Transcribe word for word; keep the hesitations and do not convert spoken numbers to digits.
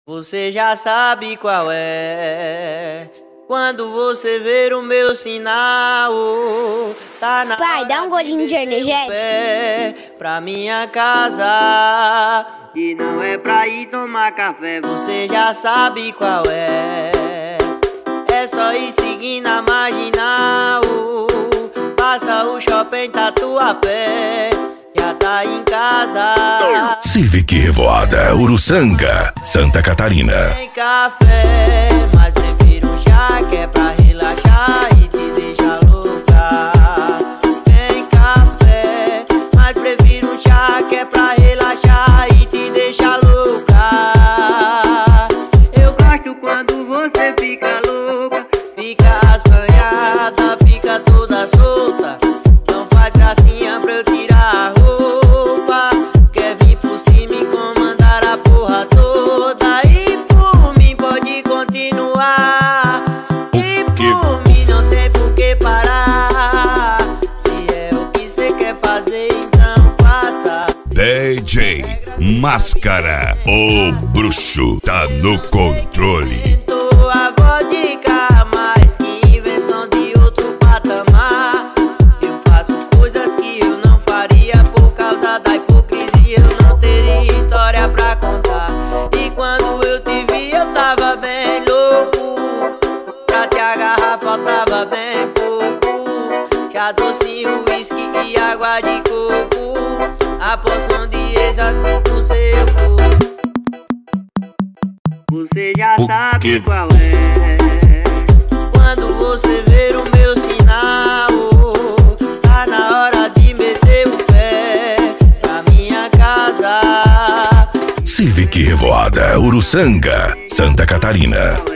Você já sabe qual é. Quando você ver o meu sinal, tá na Pai, dá um golinho de energético pra minha casa. E não é pra ir tomar café. Você já sabe qual é. É só ir seguindo a marginal. Passa o shopping Tatuapé, já tá em casa. Civic Revoada, Uruçanga, Santa Catarina. Tem café, mas prefiro um chá que é pra relaxar e te deixar louca. Tem café, mas prefiro um chá que é pra relaxar e te deixar louca. Eu gosto quando você fica louca, fica assanhada, fica toda solta. Não faz gracinha pra eu tirar a roupa. Quer vir por cima e comandar a porra toda. E por mim pode continuar. E por mim não tem por que parar. Se é o que cê quer fazer, então faça. D J Máscara, o bruxo, tá no controle. Inventou a vodka, mas que invenção de outro patamar. Eu faço coisas que eu não faria por causa da hipocrisia. Eu não teria história pra contar. E quando eu te vi eu tava bem louco. Pra te agarrar faltava bem pouco. Já docinho, uísque e água de coco. A poção de exato no seu corpo. Você já sabe qual é. Quando você ver o meu sinal, tá na hora de meter o pé pra minha casa. Civic Revoada, Uruçanga, Santa Catarina.